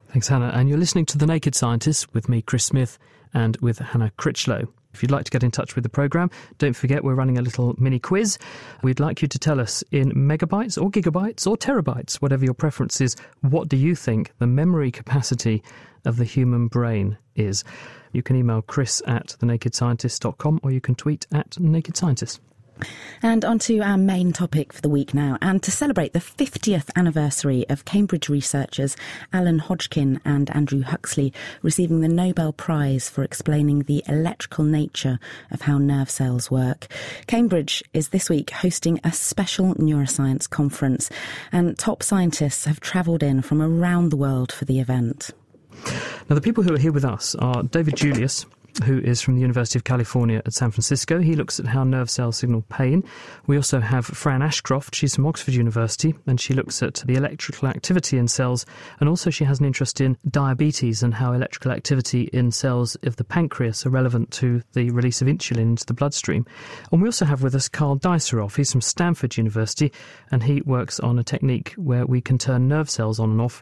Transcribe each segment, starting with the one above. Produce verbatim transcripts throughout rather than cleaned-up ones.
Thanks, Hannah. And you're listening to The Naked Scientist with me, Chris Smith, and with Hannah Critchlow. If you'd like to get in touch with the programme, don't forget we're running a little mini quiz. We'd like you to tell us in megabytes or gigabytes or terabytes, whatever your preference is, what do you think the memory capacity of the human brain is? You can email chris at the naked scientist dot com or you can tweet at Naked Scientist. And on to our main topic for the week now. And to celebrate the fiftieth anniversary of Cambridge researchers Alan Hodgkin and Andrew Huxley receiving the Nobel Prize for explaining the electrical nature of how nerve cells work, Cambridge is this week hosting a special neuroscience conference, and top scientists have travelled in from around the world for the event. Now, the people who are here with us are David Julius, who is from the University of California at San Francisco. He looks at how nerve cells signal pain. We also have Fran Ashcroft. She's from Oxford University, and she looks at the electrical activity in cells, and also she has an interest in diabetes and how electrical activity in cells of the pancreas are relevant to the release of insulin into the bloodstream. And we also have with us Carl Deiseroff. He's from Stanford University, and he works on a technique where we can turn nerve cells on and off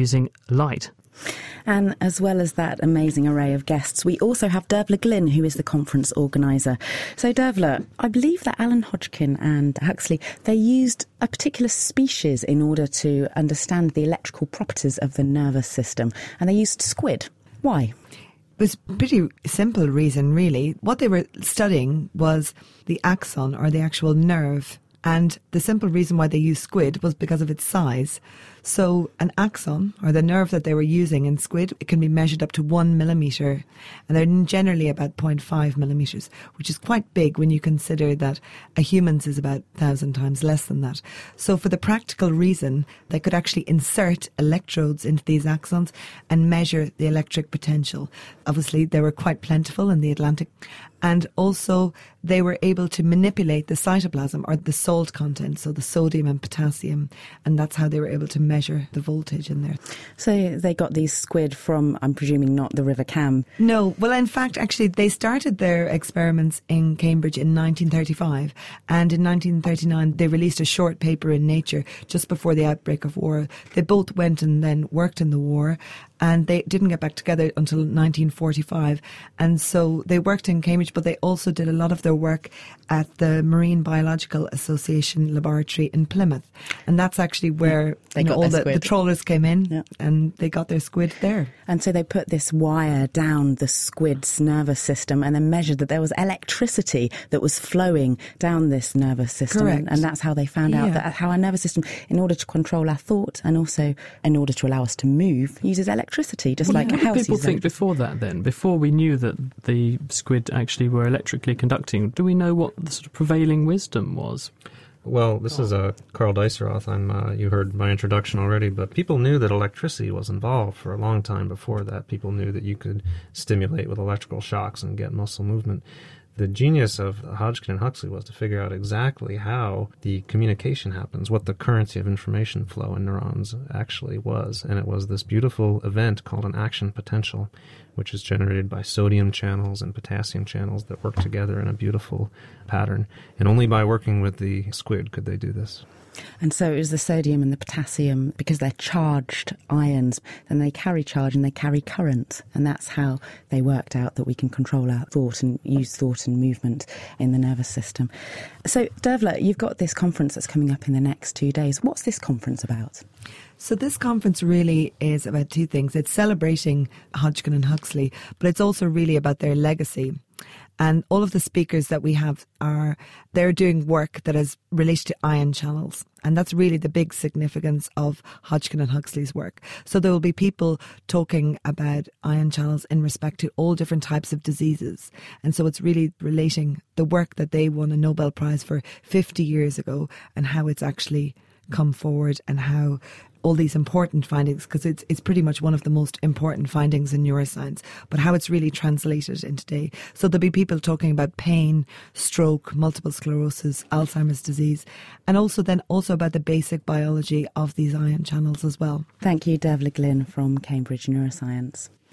using light. And as well as that amazing array of guests, we also have Dervla Glynn, who is the conference organiser. So Dervla, I believe that Alan Hodgkin and Huxley, they used a particular species in order to understand the electrical properties of the nervous system, and they used squid. Why? It was a pretty simple reason, really. What they were studying was the axon, or the actual nerve. And the simple reason why they used squid was because of its size. So an axon, or the nerve that they were using in squid, it can be measured up to one millimetre. And they're generally about zero point five millimetres, which is quite big when you consider that a human's is about a thousand times less than that. So for the practical reason, they could actually insert electrodes into these axons and measure the electric potential. Obviously, they were quite plentiful in the Atlantic. And also, they were able to manipulate the cytoplasm, or the salt content, so the sodium and potassium, and that's how they were able to measure the voltage in there. So they got these squid from, I'm presuming, not the River Cam? No. Well, in fact, actually, they started their experiments in Cambridge in nineteen thirty-five, and in nineteen thirty-nine, they released a short paper in Nature just before the outbreak of war. They both went and then worked in the war, and they didn't get back together until nineteen forty-five. And so they worked in Cambridge, but they also did a lot of their work at the Marine Biological Association laboratory in Plymouth. And that's actually where they you know, got all their the, squid. the trawlers came in, Yeah. and they got their squid there. And so they put this wire down the squid's nervous system and then measured that there was electricity that was flowing down this nervous system. Correct. And, and that's how they found out Yeah. that how our nervous system, in order to control our thought and also in order to allow us to move, uses electricity, just Well, like a what did house people uses think electricity. before that then? Before we knew that the squid actually were electrically conducting, do we know what the sort of prevailing wisdom was? Well, this is uh, Carl Deiseroff. I'm, uh, you heard my introduction already, but people knew that electricity was involved for a long time before that. People knew that you could stimulate with electrical shocks and get muscle movement. The genius of Hodgkin and Huxley was to figure out exactly how the communication happens, what the currency of information flow in neurons actually was. And it was this beautiful event called an action potential, which is generated by sodium channels and potassium channels that work together in a beautiful pattern. And only by working with the squid could they do this. And so it was the sodium and the potassium, because they're charged ions, and they carry charge and they carry current. And that's how they worked out that we can control our thought and use thought and movement in the nervous system. So, Dervla, you've got this conference that's coming up in the next two days. What's this conference about? So this conference really is about two things. It's celebrating Hodgkin and Huxley, but it's also really about their legacy. And all of the speakers that we have are, they're doing work that is related to ion channels. And that's really the big significance of Hodgkin and Huxley's work. So there will be people talking about ion channels in respect to all different types of diseases. And so it's really relating the work that they won a Nobel Prize for fifty years ago and how it's actually come forward and how all these important findings, because it's it's pretty much one of the most important findings in neuroscience, but how it's really translated in today. So there'll be people talking about pain, stroke, multiple sclerosis, Alzheimer's disease, and also then also about the basic biology of these ion channels as well. Thank you, Dervla Glynn from Cambridge Neuroscience.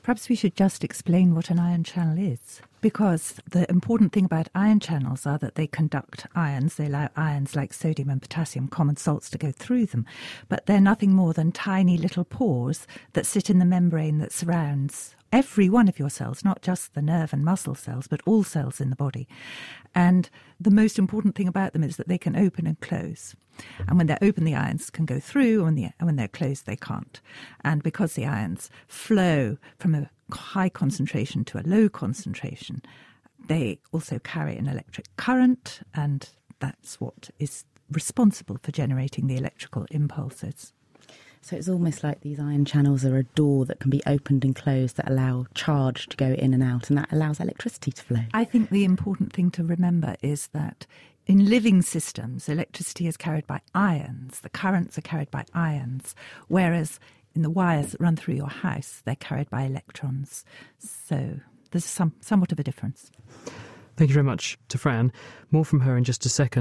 Perhaps we should just explain what an ion channel is, because the important thing about ion channels are that they conduct ions. They allow ions like sodium and potassium, common salts, to go through them. But they're nothing more than tiny little pores that sit in the membrane that surrounds every one of your cells, not just the nerve and muscle cells, but all cells in the body. And the most important thing about them is that they can open and close. And when they're open, the ions can go through, and when, the, when they're closed, they can't. And because the ions flow from a high concentration to a low concentration, they also carry an electric current, and that's what is responsible for generating the electrical impulses. So it's almost like these ion channels are a door that can be opened and closed that allow charge to go in and out, and that allows electricity to flow. I think the important thing to remember is that in living systems, electricity is carried by ions. The currents are carried by ions, whereas in the wires that run through your house, they're carried by electrons. So there's some somewhat of a difference. Thank you very much to Fran. More from her in just a second.